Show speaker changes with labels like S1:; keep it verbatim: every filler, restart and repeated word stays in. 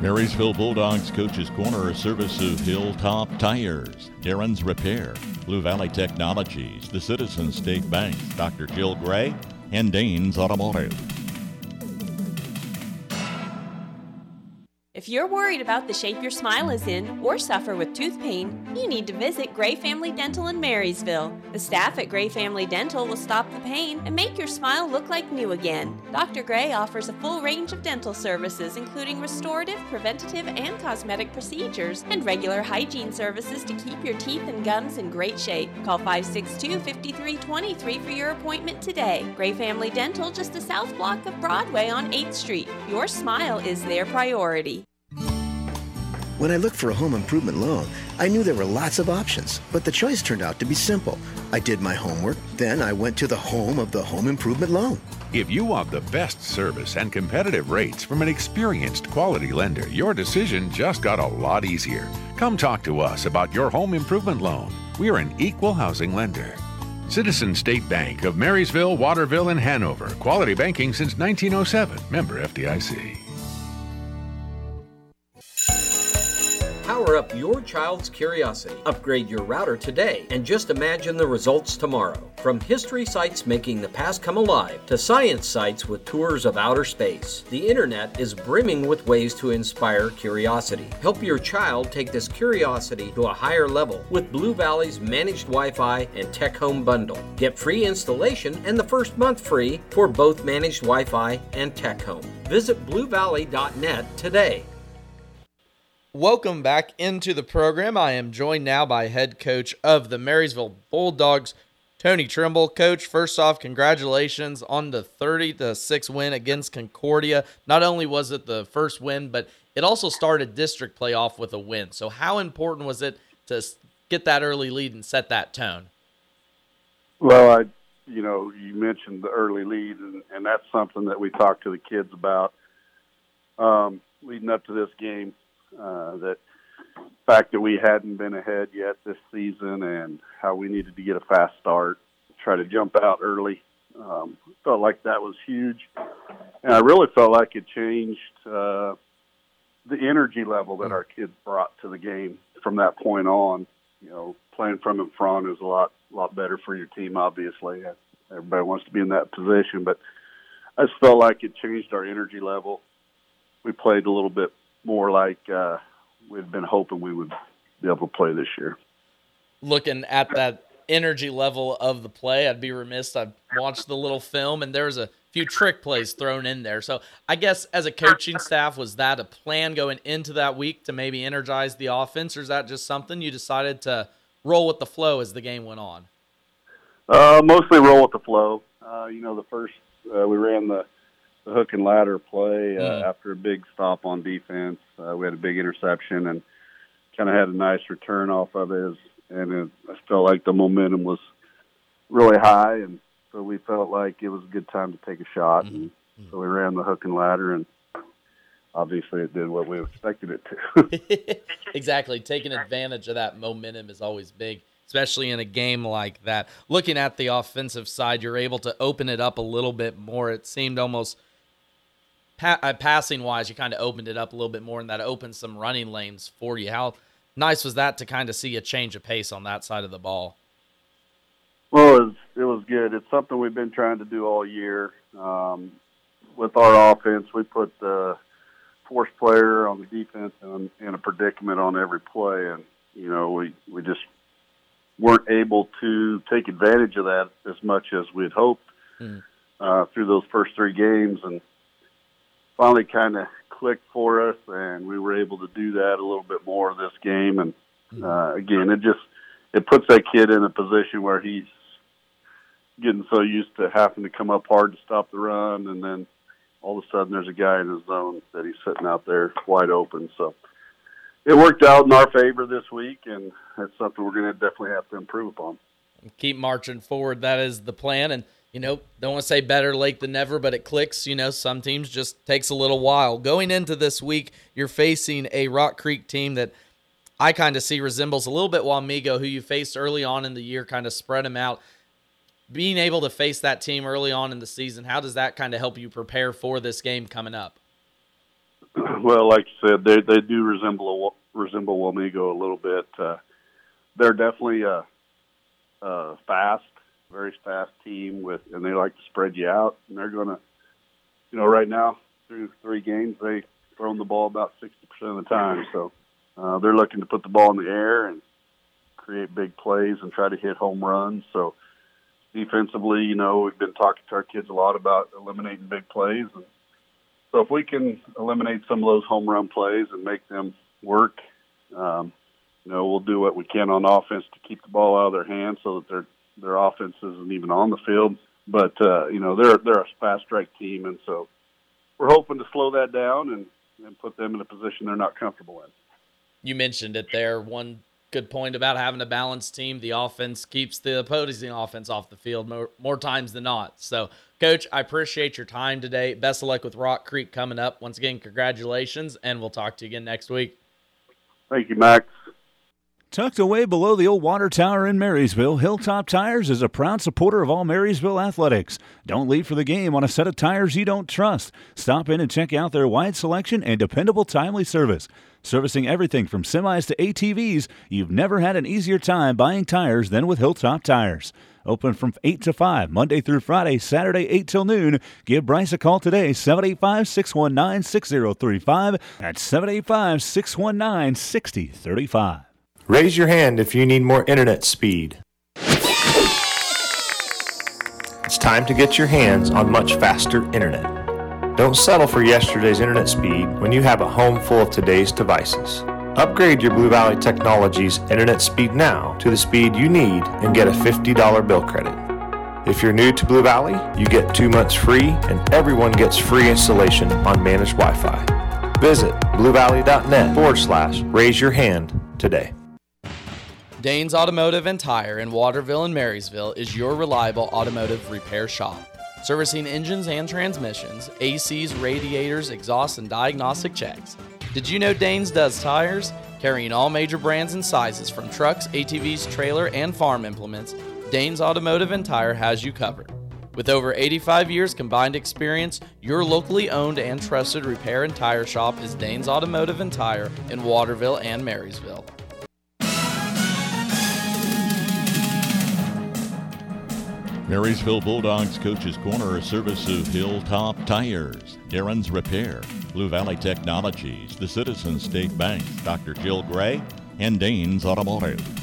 S1: Marysville Bulldogs Coach's Corner, a service of Hilltop Tires, Darren's Repair, Blue Valley Technologies, the Citizens State Bank, Doctor Jill Gray, and Danes Automotive.
S2: If you're worried about the shape your smile is in or suffer with tooth pain, you need to visit Gray Family Dental in Marysville. The staff at Gray Family Dental will stop the pain and make your smile look like new again. Doctor Gray offers a full range of dental services, including restorative, preventative, and cosmetic procedures, and regular hygiene services to keep your teeth and gums in great shape. Call five six two, five three two three for your appointment today. Gray Family Dental, just the south block of Broadway on eighth street. Your smile is their priority.
S3: When I looked for a home improvement loan, I knew there were lots of options, but the choice turned out to be simple. I did my homework, then I went to the home of the home improvement loan.
S4: If you want the best service and competitive rates from an experienced quality lender, your decision just got a lot easier. Come talk to us about your home improvement loan. We're an equal housing lender. Citizens State Bank of Marysville, Waterville, and Hanover. Quality banking since nineteen oh seven. Member F D I C.
S5: Power up your child's curiosity. Upgrade your router today and just imagine the results tomorrow. From history sites making the past come alive to science sites with tours of outer space, the internet is brimming with ways to inspire curiosity. Help your child take this curiosity to a higher level with Blue Valley's Managed Wi-Fi and Tech Home Bundle. Get free installation and the first month free for both Managed Wi-Fi and Tech Home. Visit blue valley dot net today.
S6: Welcome back into the program. I am joined now by head coach of the Marysville Bulldogs, Tony Trimble. Coach, first off, congratulations on the thirty to six win against Concordia. Not only was it the first win, but it also started district play off with a win. So how important was it to get that early lead and set that tone?
S7: Well, I, you know, you mentioned the early lead, and, and that's something that we talked to the kids about um, leading up to this game. Uh, that fact that we hadn't been ahead yet this season and how we needed to get a fast start, try to jump out early. Um, felt like that was huge. And I really felt like it changed uh, the energy level that our kids brought to the game from that point on. You know, playing from in front is a lot, lot better for your team, obviously. Everybody wants to be in that position, but I just felt like it changed our energy level. We played a little bit more like uh, we'd been hoping we would be able to play this year.
S6: Looking at that energy level of the play, I'd be remiss. I watched the little film, and there was a few trick plays thrown in there. So I guess as a coaching staff, was that a plan going into that week to maybe energize the offense, or is that just something you decided to roll with the flow as the game went on?
S7: Uh, mostly roll with the flow. Uh, you know, the first uh, we ran the the hook and ladder play uh, mm. after a big stop on defense. Uh, we had a big interception and kind of had a nice return off of it. And it, I felt like the momentum was really high, and so we felt like it was a good time to take a shot. Mm-hmm. And so we ran the hook and ladder, and obviously it did what we expected it to.
S6: Exactly. Taking advantage of that momentum is always big, especially in a game like that. Looking at the offensive side, you're able to open it up a little bit more. It seemed almost pa- uh, passing-wise, you kind of opened it up a little bit more, and that opened some running lanes for you. How nice was that to kind of see a change of pace on that side of the ball?
S7: Well, it was, it was good. It's something we've been trying to do all year. Um, with our offense, we put the force player on the defense in, in a predicament on every play, and, you know, we, we just weren't able to take advantage of that as much as we had hoped mm. uh, through those first three games, and finally kind of clicked for us, and we were able to do that a little bit more this game. And uh, again, it just it puts that kid in a position where he's getting so used to having to come up hard to stop the run, and then all of a sudden there's a guy in his zone that he's sitting out there wide open. So it worked out in our favor this week, and that's something we're going to definitely have to improve upon.
S6: Keep marching forward. That is the plan. And, you know, don't want to say better late than never, but it clicks. You know, some teams just takes a little while. Going into this week, you're facing a Rock Creek team that I kind of see resembles a little bit Wamego, who you faced early on in the year, kind of spread them out. Being able to face that team early on in the season, how does that kind of help you prepare for this game coming up?
S7: Well, like you said, they they do resemble resemble Wamego a little bit. Uh, they're definitely a, a fast, very fast team with, and they like to spread you out. And they're going to, you know, right now through three games they've thrown the ball about sixty percent of the time. So uh, they're looking to put the ball in the air and create big plays and try to hit home runs. So defensively, you know, we've been talking to our kids a lot about eliminating big plays. And so if we can eliminate some of those home run plays and make them work, um, you know, we'll do what we can on offense to keep the ball out of their hands so that their their offense isn't even on the field. But, uh, you know, they're they're a fast strike team, and so we're hoping to slow that down and, and put them in a position they're not comfortable in.
S6: You mentioned it there. One good point about having a balanced team. The offense keeps the opposing offense off the field more, more times than not. So, Coach, I appreciate your time today. Best of luck with Rock Creek coming up. Once again, congratulations, and we'll talk to you again next week.
S7: Thank you, Max.
S8: Tucked away below the old water tower in Marysville, Hilltop Tires is a proud supporter of all Marysville athletics. Don't leave for the game on a set of tires you don't trust. Stop in and check out their wide selection and dependable, timely service. Servicing everything from semis to A T Vs, you've never had an easier time buying tires than with Hilltop Tires. Open from eight to five, Monday through Friday, Saturday eight till noon. Give Bryce a call today, seven eight five, six one nine, six zero three five. That's seven eight five, six one nine, six zero three five.
S9: Raise your hand if you need more internet speed. It's time to get your hands on much faster internet. Don't settle for yesterday's internet speed when you have a home full of today's devices. Upgrade your Blue Valley Technologies internet speed now to the speed you need and get a fifty dollars bill credit. If you're new to Blue Valley, you get two months free and everyone gets free installation on managed Wi-Fi. Visit bluevalley.net forward slash raise your hand today.
S6: Danes Automotive and Tire in Waterville and Marysville is your reliable automotive repair shop. Servicing engines and transmissions, A Cs, radiators, exhaust, and diagnostic checks. Did you know Danes does tires? Carrying all major brands and sizes from trucks, A T Vs, trailer, and farm implements, Danes Automotive and Tire has you covered. With over eighty-five years combined experience, your locally owned and trusted repair and tire shop is Danes Automotive and Tire in Waterville and Marysville.
S1: Marysville Bulldogs Coach's Corner, a service of Hilltop Tires, Darren's Repair, Blue Valley Technologies, the Citizens State Bank, Doctor Jill Gray, and Danes Automotive.